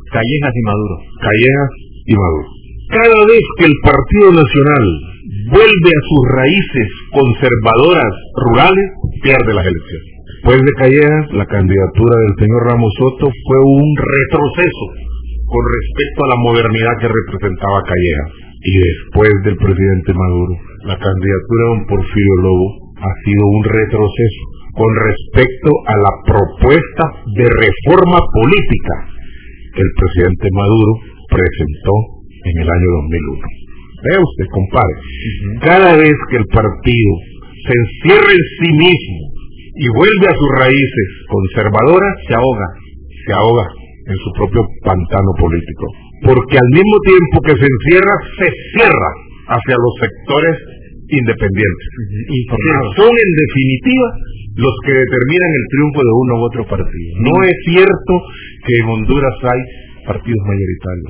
Speaker 2: Callejas y Maduro.
Speaker 3: Callejas y Maduro. Cada vez que el Partido Nacional vuelve a sus raíces conservadoras rurales, pierde las elecciones. Después de Callejas, la candidatura del señor Ramos Soto fue un retroceso con respecto a la modernidad que representaba Callejas. Y después del presidente Maduro, la candidatura de don Porfirio Lobo ha sido un retroceso con respecto a la propuesta de reforma política que el presidente Maduro presentó en el año 2001. Vea usted, compadre, cada vez que el partido se encierra en sí mismo y vuelve a sus raíces conservadoras, se ahoga en su propio pantano político, porque al mismo tiempo que se encierra, se cierra hacia los sectores independientes, que son en definitiva los que determinan el triunfo de uno u otro partido. No es cierto que en Honduras hay partidos mayoritarios,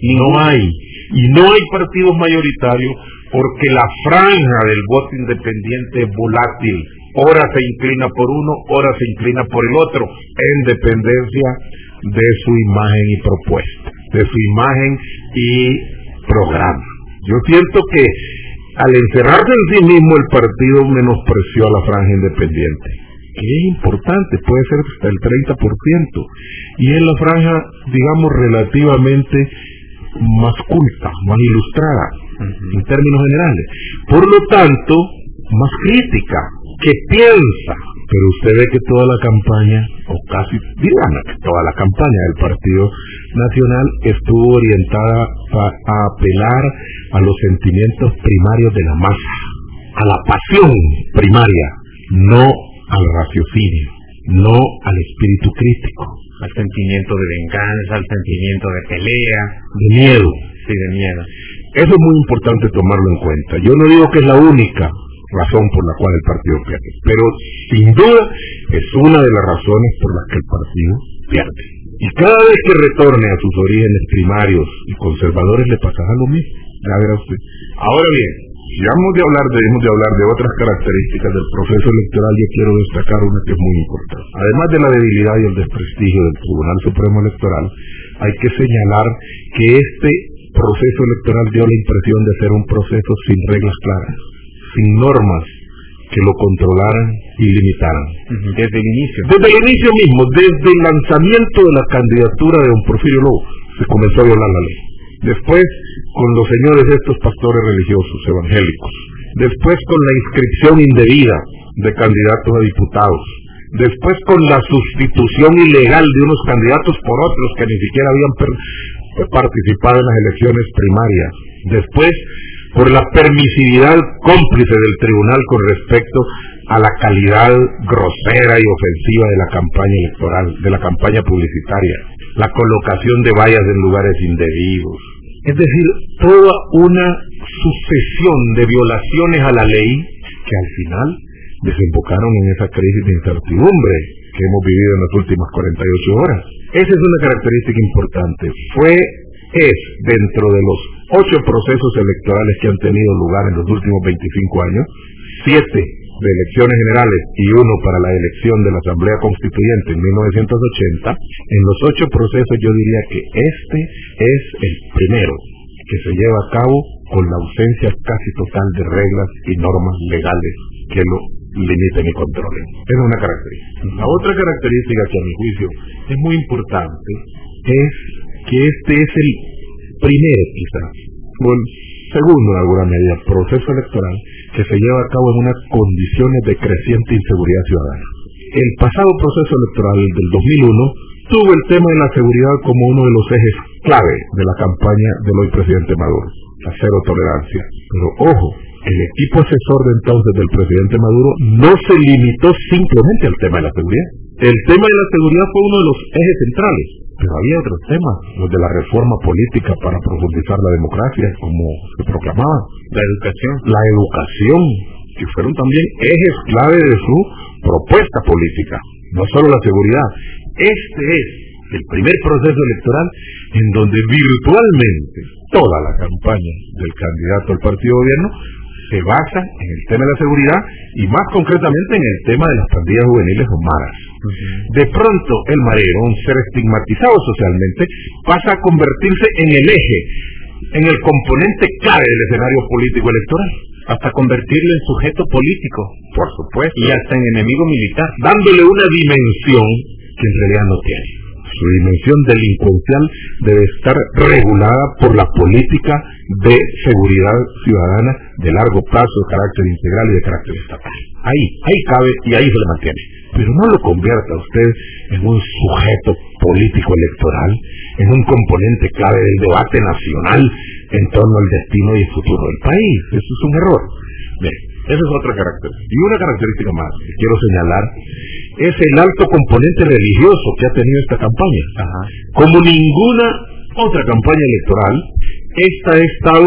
Speaker 3: no hay partidos mayoritarios, porque la franja del voto independiente es volátil, ora se inclina por uno, ora se inclina por el otro, en dependencia de su imagen y propuesta, de su imagen y programa. Yo siento que al encerrarse en sí mismo el partido menospreció a la franja independiente, que es importante, puede ser hasta el 30%, y es la franja, digamos, relativamente más culta, más ilustrada, en términos generales. Por lo tanto, más crítica, que piensa. Pero usted ve que toda la campaña, o casi, digamos que toda la campaña del Partido Nacional estuvo orientada a apelar a los sentimientos primarios de la masa, a la pasión primaria, no al raciocinio, no al espíritu crítico,
Speaker 2: al sentimiento de venganza, al sentimiento de pelea,
Speaker 3: de miedo.
Speaker 2: Sí, de miedo.
Speaker 3: Eso es muy importante tomarlo en cuenta. Yo no digo que es la única razón por la cual el partido pierde, pero sin duda es una de las razones por las que el partido pierde. Y cada vez que retorne a sus orígenes primarios y conservadores le pasará lo mismo, ya verá usted. Ahora bien, si debemos de hablar de otras características del proceso electoral, yo quiero destacar una que es muy importante. Además de la debilidad y el desprestigio del Tribunal Supremo Electoral, hay que señalar que este proceso electoral dio la impresión de ser un proceso sin reglas claras, sin normas que lo controlaran y limitaran.
Speaker 2: Desde el inicio.
Speaker 3: Desde el inicio mismo, desde el lanzamiento de la candidatura de don Porfirio Lobo, se comenzó a violar la ley. Después, con los señores estos pastores religiosos evangélicos. Después, con la inscripción indebida de candidatos a diputados. Después, con la sustitución ilegal de unos candidatos por otros que ni siquiera habían participado en las elecciones primarias. Después, por la permisividad cómplice del tribunal con respecto a la calidad grosera y ofensiva de la campaña electoral, de la campaña publicitaria, la colocación de vallas en lugares indebidos. Es decir, toda una sucesión de violaciones a la ley que al final desembocaron en esa crisis de incertidumbre que hemos vivido en las últimas 48 horas. Esa es una característica importante. Es dentro de los 8 procesos electorales que han tenido lugar en los últimos 25 años, 7 de elecciones generales y 1 para la elección de la Asamblea Constituyente en 1980, en los 8 procesos yo diría que este es el primero que se lleva a cabo con la ausencia casi total de reglas y normas legales que lo limiten y controlen. Es una característica. La otra característica que a mi juicio es muy importante es que este es el primero, quizás, o el segundo en alguna medida, proceso electoral que se lleva a cabo en unas condiciones de creciente inseguridad ciudadana. El pasado proceso electoral del 2001 tuvo el tema de la seguridad como uno de los ejes clave de la campaña del hoy presidente Maduro, la cero tolerancia. Pero ojo, el equipo asesor de entonces del presidente Maduro no se limitó simplemente al tema de la seguridad. El tema de la seguridad fue uno de los ejes centrales, pero había otros temas, los de la reforma política para profundizar la democracia, como se proclamaba, la educación, que fueron también ejes clave de su propuesta política, no solo la seguridad. Este es el primer proceso electoral en donde virtualmente toda la campaña del candidato al partido de gobierno se basa en el tema de la seguridad y más concretamente en el tema de las pandillas juveniles o maras. De pronto el marero, un ser estigmatizado socialmente, pasa a convertirse en el eje, en el componente clave del escenario político electoral.
Speaker 2: Hasta convertirlo en sujeto político,
Speaker 3: por supuesto,
Speaker 2: y hasta en enemigo militar,
Speaker 3: dándole una dimensión que en realidad no tiene. Su dimensión delincuencial debe estar regulada por la política de seguridad ciudadana de largo plazo, de carácter integral y de carácter estatal. Ahí cabe y ahí se le mantiene. Pero no lo convierta usted en un sujeto político electoral, en un componente clave del debate nacional en torno al destino y el futuro del país. Eso es un error. Bien, esa es otra característica. Y una característica más que quiero señalar es el alto componente religioso que ha tenido esta campaña. Como ninguna otra campaña electoral, esta ha estado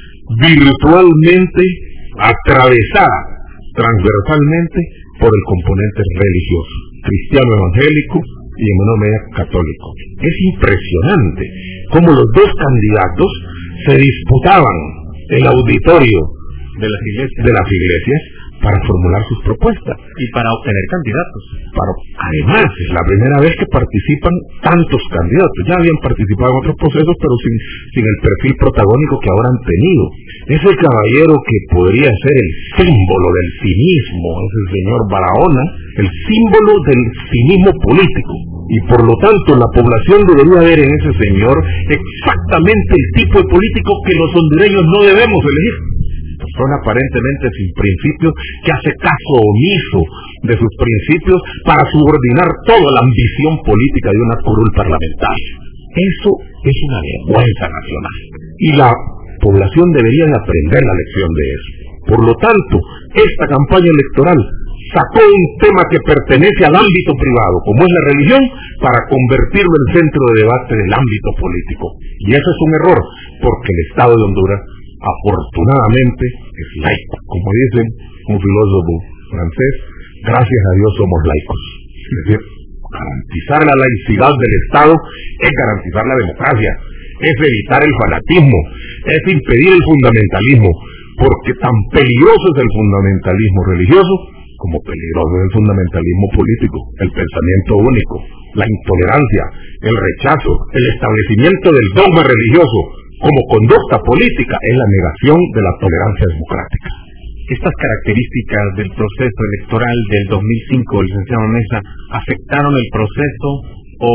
Speaker 3: virtualmente atravesada transversalmente por el componente religioso, cristiano evangélico y en menor medida católico. Es impresionante cómo los dos candidatos se disputaban el auditorio
Speaker 2: de las iglesias
Speaker 3: para formular sus propuestas
Speaker 2: y para obtener candidatos.
Speaker 3: Además, es la primera vez que participan tantos candidatos. Ya habían participado en otros procesos, pero sin el perfil protagónico que ahora han tenido. Ese caballero que podría ser el símbolo del cinismo, es el señor Barahona, el símbolo del cinismo político. Y por lo tanto la población debería ver en ese señor exactamente el tipo de político que los hondureños no debemos elegir. Persona aparentemente sin principios, que hace caso omiso de sus principios para subordinar toda la ambición política de una curul parlamentaria. Eso es una vergüenza nacional. Y la población debería de aprender la lección de eso. Por lo tanto, esta campaña electoral sacó un tema que pertenece al ámbito privado, como es la religión, para convertirlo en centro de debate del ámbito político. Y eso es un error, porque el Estado de Honduras afortunadamente es laico. Como dice un filósofo francés, gracias a Dios somos laicos. Es decir, garantizar la laicidad del Estado es garantizar la democracia, es evitar el fanatismo, es impedir el fundamentalismo, porque tan peligroso es el fundamentalismo religioso como peligroso es el fundamentalismo político, el pensamiento único, la intolerancia, el rechazo, el establecimiento del dogma religioso como conducta política es la negación de la tolerancia democrática.
Speaker 2: Estas características del proceso electoral del 2005, licenciado Mesa, ¿afectaron el proceso o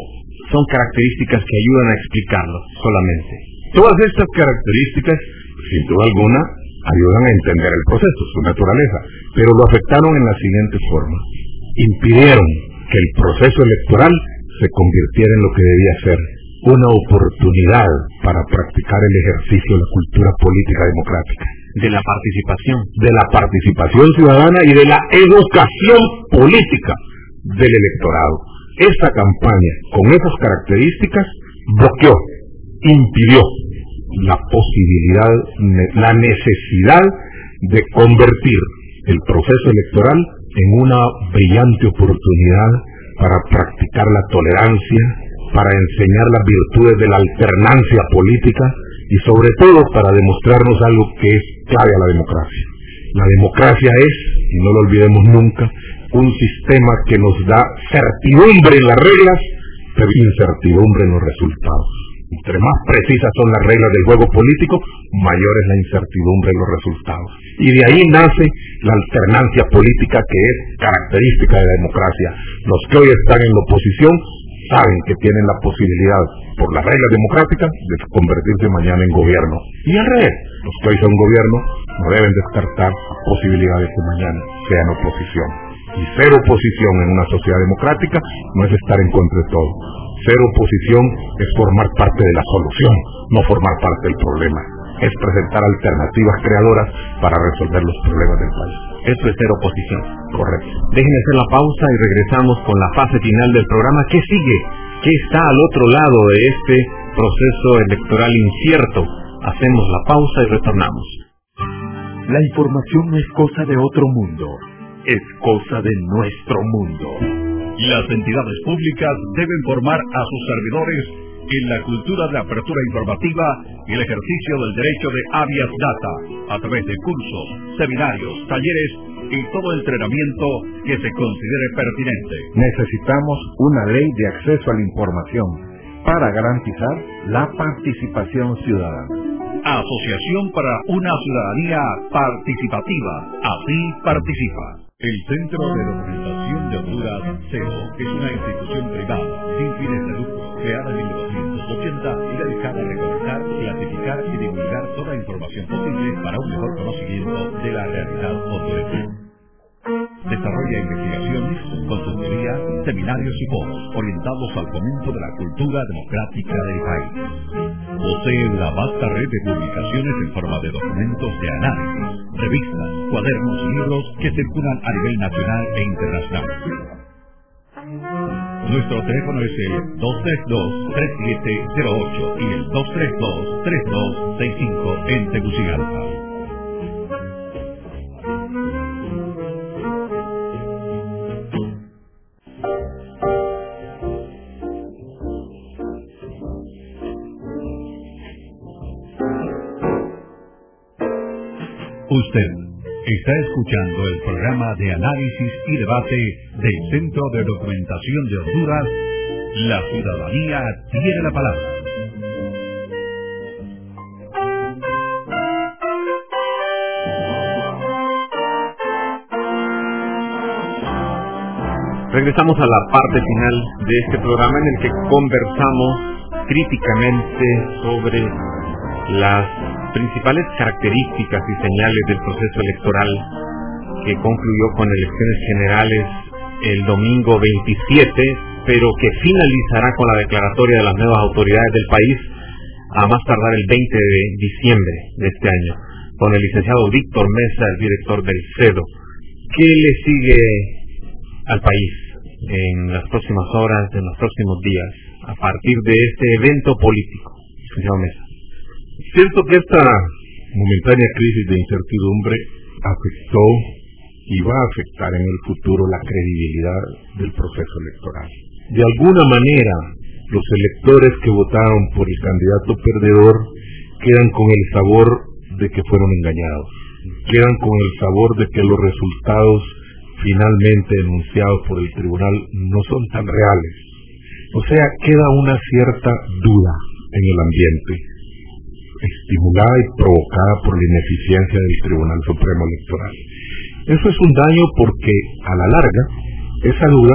Speaker 2: son características que ayudan a explicarlo solamente?
Speaker 3: Todas estas características, sin duda alguna, ayudan a entender el proceso, su naturaleza, pero lo afectaron en la siguiente forma. Impidieron que el proceso electoral se convirtiera en lo que debía ser, una oportunidad para practicar el ejercicio de la cultura política democrática.
Speaker 2: De la
Speaker 3: participación ciudadana y de la educación política del electorado. Esta campaña, con esas características, bloqueó, impidió la posibilidad, la necesidad de convertir el proceso electoral en una brillante oportunidad para practicar la tolerancia, para enseñar las virtudes de la alternancia política y sobre todo para demostrarnos algo que es clave a la democracia. La democracia es, y no lo olvidemos nunca, un sistema que nos da certidumbre en las reglas, pero incertidumbre en los resultados. Entre más precisas son las reglas del juego político, mayor es la incertidumbre en los resultados. Y de ahí nace la alternancia política que es característica de la democracia. Los que hoy están en la oposición saben que tienen la posibilidad, por las reglas democráticas, de convertirse mañana en gobierno. Y al revés, los que hoy son gobierno no deben descartar la posibilidad de que mañana sean oposición. Y ser oposición en una sociedad democrática no es estar en contra de todo. Ser oposición es formar parte de la solución, no formar parte del problema. Es presentar alternativas creadoras para resolver los problemas del país.
Speaker 2: Eso es ser oposición.
Speaker 3: Correcto.
Speaker 2: Déjenme hacer la pausa y regresamos con la fase final del programa. ¿Qué sigue? ¿Qué está al otro lado de este proceso electoral incierto? Hacemos la pausa y retornamos.
Speaker 8: La información no es cosa de otro mundo, es cosa de nuestro mundo.
Speaker 1: Las entidades públicas deben formar a sus servidores en la cultura de apertura informativa y el ejercicio del derecho de habeas data, a través de cursos, seminarios, talleres y todo entrenamiento que se considere pertinente.
Speaker 9: Necesitamos una ley de acceso a la información para garantizar la participación ciudadana.
Speaker 1: Asociación para una ciudadanía participativa. Así participa. El Centro de Documentación de Honduras, CEO, es una institución privada sin fines de lucro, creada en 1980 y dedicada a recolectar, clasificar y divulgar toda información posible para un mejor conocimiento de la realidad hondureña. Desarrolla investigaciones, consultoría, seminarios y foros orientados al fomento de la cultura democrática del país. Posee la vasta red de publicaciones en forma de documentos de análisis, revistas, cuadernos y libros que circulan a nivel nacional e internacional. Nuestro teléfono es el 232-3708 y el 232-3265 en Tegucigalpa. Usted está escuchando el programa de análisis y debate del Centro de Documentación de Honduras. La ciudadanía tiene la palabra.
Speaker 2: Regresamos a la parte final de este programa en el que conversamos críticamente sobre las principales características y señales del proceso electoral que concluyó con elecciones generales el domingo 27, pero que finalizará con la declaratoria de las nuevas autoridades del país a más tardar el 20 de diciembre de este año, con el licenciado Víctor Mesa, el director del CEDO. ¿Qué le sigue al país en las próximas horas, en los próximos días, a partir de este evento político, licenciado Mesa?
Speaker 3: Siento que esta momentánea crisis de incertidumbre afectó y va a afectar en el futuro la credibilidad del proceso electoral. De alguna manera, los electores que votaron por el candidato perdedor quedan con el sabor de que fueron engañados, quedan con el sabor de que los resultados finalmente enunciados por el tribunal no son tan reales. O sea, queda una cierta duda en el ambiente, estimulada y provocada por la ineficiencia del Tribunal Supremo Electoral. Eso es un daño porque, a la larga, esa duda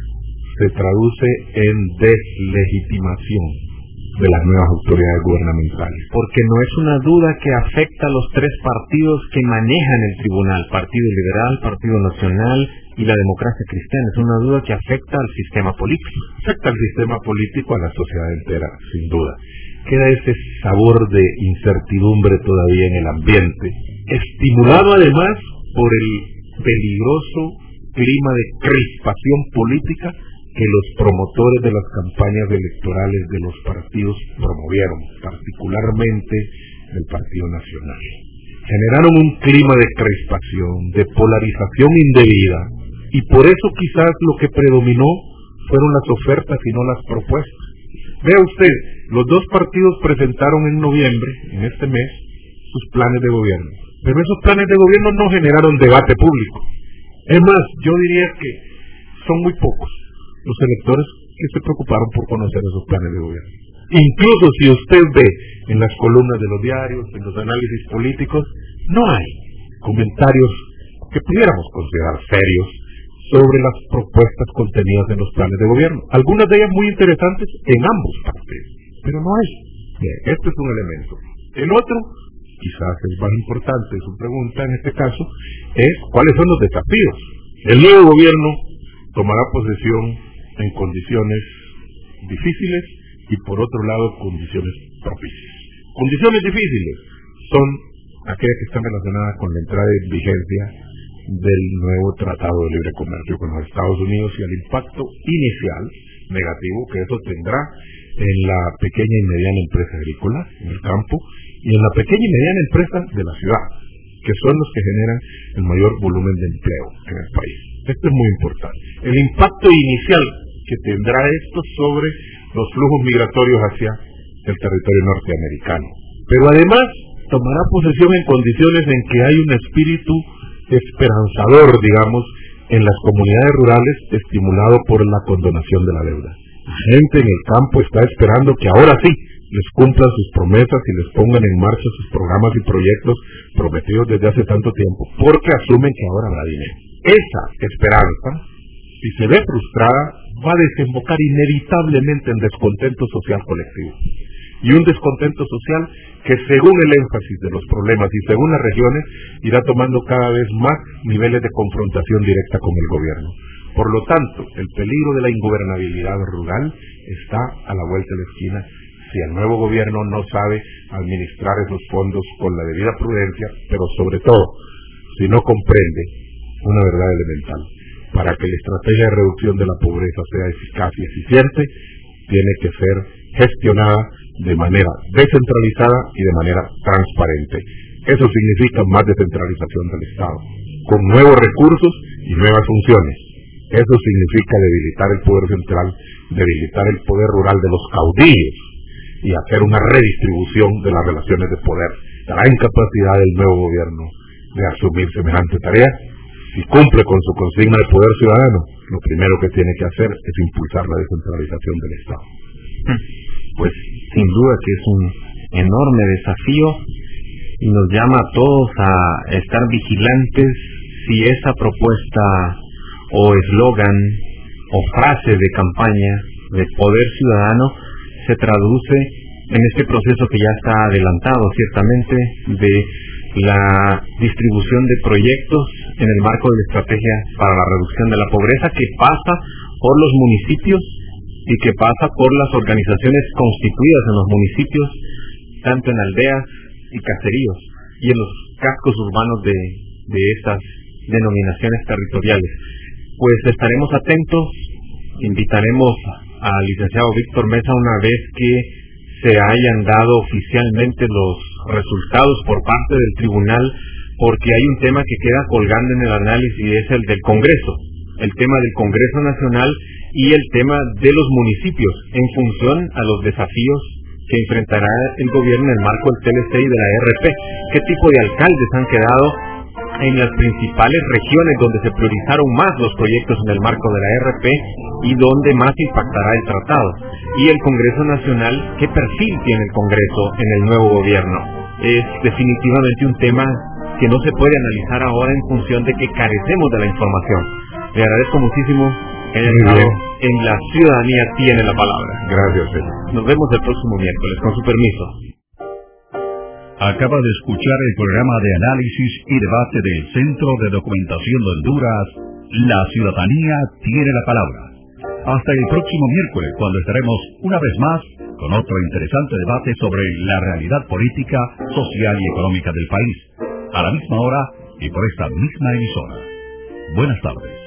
Speaker 3: se traduce en deslegitimación de las nuevas autoridades gubernamentales.
Speaker 2: Porque no es una duda que afecta a los tres partidos que manejan el tribunal, Partido Liberal, Partido Nacional y la Democracia Cristiana. Es una duda que afecta al sistema político.
Speaker 3: Afecta al sistema político, a la sociedad entera, sin duda. Queda ese sabor de incertidumbre todavía en el ambiente, estimulado además por el peligroso clima de crispación política que los promotores de las campañas electorales de los partidos promovieron, particularmente del Partido Nacional. Generaron un clima de crispación, de polarización indebida, y por eso quizás lo que predominó fueron las ofertas y no las propuestas. Vea usted, los dos partidos presentaron en noviembre, en este mes, sus planes de gobierno. Pero esos planes de gobierno no generaron debate público. Es más, yo diría que son muy pocos los electores que se preocuparon por conocer esos planes de gobierno. Incluso si usted ve en las columnas de los diarios, en los análisis políticos, no hay comentarios que pudiéramos considerar serios sobre las propuestas contenidas en los planes de gobierno. Algunas de ellas muy interesantes en ambos partidos, pero no hay. Bien, este es un elemento. El otro, quizás el más importante, su pregunta en este caso, es cuáles son los desafíos. El nuevo gobierno tomará posesión en condiciones difíciles y por otro lado condiciones propicias. Condiciones difíciles son aquellas que están relacionadas con la entrada en vigencia del nuevo Tratado de Libre Comercio con los Estados Unidos y el impacto inicial negativo que eso tendrá en la pequeña y mediana empresa agrícola, en el campo, y en la pequeña y mediana empresa de la ciudad, que son los que generan el mayor volumen de empleo en el país. Esto es muy importante. El impacto inicial que tendrá esto sobre los flujos migratorios hacia el territorio norteamericano. Pero además tomará posesión en condiciones en que hay un espíritu esperanzador, digamos, en las comunidades rurales, estimulado por la condonación de la deuda. La gente en el campo está esperando que ahora sí les cumplan sus promesas y les pongan en marcha sus programas y proyectos prometidos desde hace tanto tiempo, porque asumen que ahora habrá dinero. Esa esperanza, si se ve frustrada, va a desembocar inevitablemente en descontento social colectivo. Y un descontento social que, según el énfasis de los problemas y según las regiones, irá tomando cada vez más niveles de confrontación directa con el gobierno. Por lo tanto, el peligro de la ingobernabilidad rural está a la vuelta de la esquina si el nuevo gobierno no sabe administrar esos fondos con la debida prudencia, pero sobre todo, si no comprende una verdad elemental. Para que la estrategia de reducción de la pobreza sea eficaz y eficiente, tiene que ser gestionada de manera descentralizada y de manera transparente. Eso significa más descentralización del Estado, con nuevos recursos y nuevas funciones. Eso significa debilitar el poder central, debilitar el poder rural de los caudillos y hacer una redistribución de las relaciones de poder. La incapacidad del nuevo gobierno de asumir semejante tarea, si cumple con su consigna de poder ciudadano, lo primero que tiene que hacer es impulsar la descentralización del Estado.
Speaker 2: Pues sin duda que es un enorme desafío y nos llama a todos a estar vigilantes si esa propuesta o eslogan o frase de campaña de poder ciudadano se traduce en este proceso que ya está adelantado ciertamente de la distribución de proyectos en el marco de la estrategia para la reducción de la pobreza, que pasa por los municipios y que pasa por las organizaciones constituidas en los municipios, tanto en aldeas y caseríos y en los cascos urbanos de estas denominaciones territoriales. Pues estaremos atentos, invitaremos al licenciado Víctor Mesa una vez que se hayan dado oficialmente los resultados por parte del tribunal, porque hay un tema que queda colgando en el análisis y es el del Congreso, el tema del Congreso Nacional y el tema de los municipios en función a los desafíos que enfrentará el gobierno en el marco del TLC y de la RP. ¿Qué tipo de alcaldes han quedado en las principales regiones donde se priorizaron más los proyectos en el marco de la RP y donde más impactará el tratado? Y el Congreso Nacional, ¿qué perfil tiene el Congreso en el nuevo gobierno? Es definitivamente un tema que no se puede analizar ahora en función de que carecemos de la información. Le agradezco muchísimo que haya estado en La Ciudadanía Tiene la Palabra.
Speaker 3: Gracias, señor.
Speaker 2: Nos vemos el próximo miércoles, con su permiso.
Speaker 1: Acaba de escuchar el programa de análisis y debate del Centro de Documentación de Honduras, La Ciudadanía Tiene la Palabra. Hasta el próximo miércoles, cuando estaremos una vez más con otro interesante debate sobre la realidad política, social y económica del país, a la misma hora y por esta misma emisora. Buenas tardes.